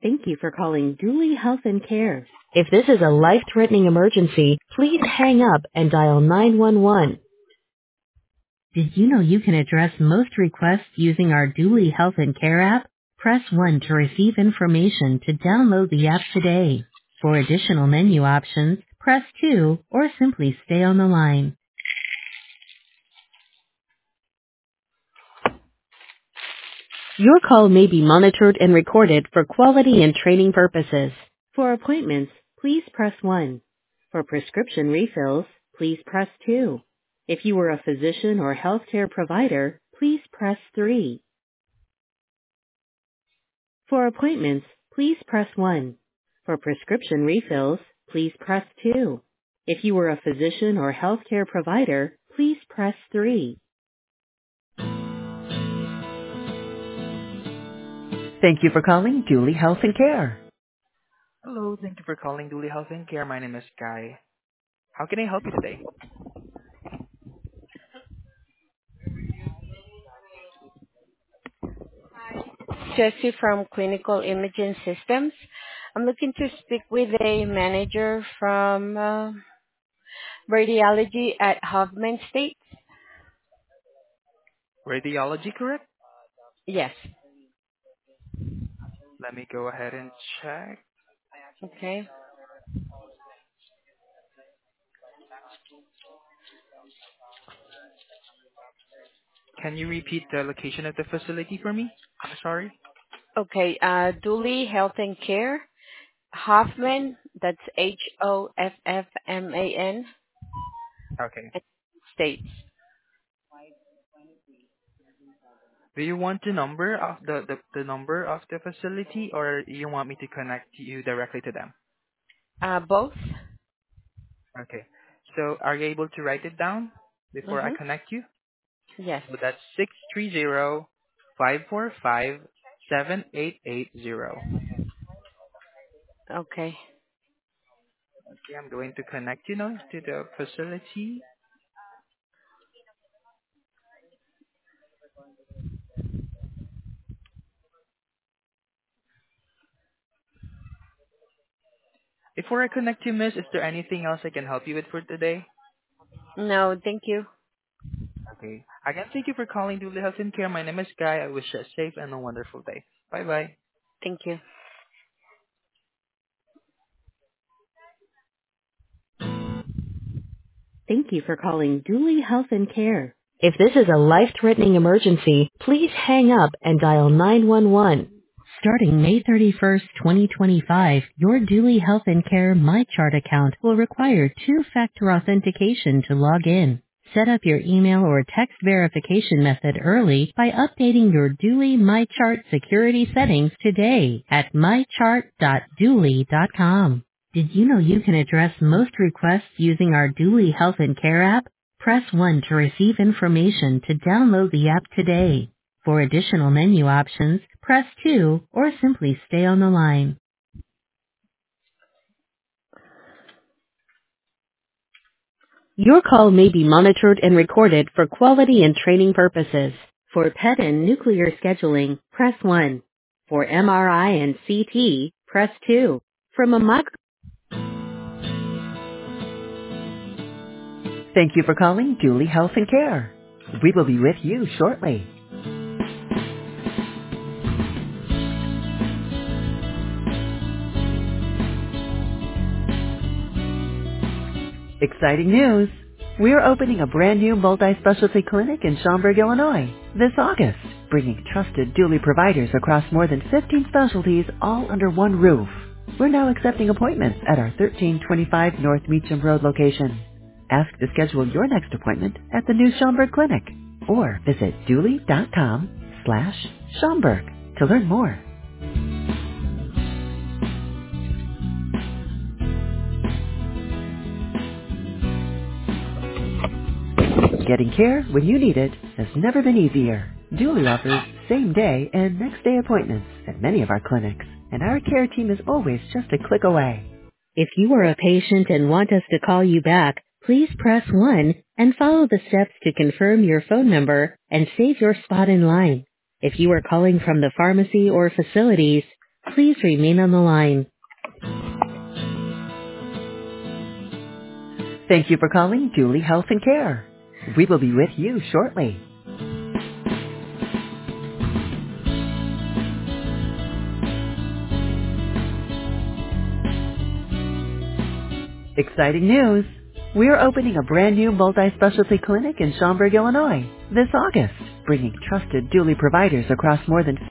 Thank you for calling Dooley Health and Care. If this is a life-threatening emergency, please hang up and dial 911. Did you know you can address most requests using our Dooley Health and Care app? Press 1 to receive information to download the app today. For additional menu options, press 2 or simply stay on the line. Your call may be monitored and recorded for quality and training purposes. For appointments, please press 1. For prescription refills, please press 2. If you are a physician or healthcare provider, please press 3. For appointments, please press 1. For prescription refills, please press 2. If you are a physician or healthcare provider, please press 3. Thank you for calling Dooley Health and Care. Hello, thank you for calling Dooley Health and Care. My name is Guy. How can I help you today? Jesse from Clinical Imaging Systems. I'm looking to speak with a manager from radiology at Hoffman State. Radiology, correct? Yes. Let me go ahead and check. Okay. Can you repeat the location of the facility for me? I'm sorry. Okay. Dooley Health and Care. Hoffman, that's Hoffman, Okay. States. Do you want the number of the number of the facility, or you want me to connect you directly to them? Both? Okay. So are you able to write it down before I Mm-hmm. connect you? Yes. So that's 630-545-7880. Okay. Okay, I'm going to connect you now to the facility. Before I connect you, miss, is there anything else I can help you with for today? No, thank you. Okay. Again, thank you for calling Dooley Health and Care. My name is Guy. I wish you a safe and a wonderful day. Bye-bye. Thank you. Thank you for calling Dooley Health and Care. If this is a life-threatening emergency, please hang up and dial 911. Starting May 31st, 2025, your Dooley Health and Care MyChart account will require two-factor authentication to log in. Set up your email or text verification method early by updating your Dooley MyChart security settings today at mychart.dooley.com. Did you know you can address most requests using our Dooley Health and Care app? Press 1 to receive information to download the app today. For additional menu options, press 2 or simply stay on the line. Your call may be monitored and recorded for quality and training purposes. For PET and nuclear scheduling, press 1. For MRI and CT, press 2. For mammography. Thank you for calling Dooley Health and Care. We will be with you shortly. Exciting news! We're opening a brand new multi-specialty clinic in Schaumburg, Illinois this August, bringing trusted Dooley providers across more than 15 specialties all under one roof. We're now accepting appointments at our 1325 North Meacham Road location. Ask to schedule your next appointment at the new Schaumburg Clinic or visit dooley.com/Schaumburg to learn more. Getting care when you need it has never been easier. Dooley offers same-day and next-day appointments at many of our clinics, and our care team is always just a click away. If you are a patient and want us to call you back, please press 1 and follow the steps to confirm your phone number and save your spot in line. If you are calling from the pharmacy or facilities, Please remain on the line. Thank you for calling Dooley Health and Care. We will be with you shortly. Exciting news! We are opening a brand new multi-specialty clinic in Schaumburg, Illinois this August, bringing trusted Dooley providers across more than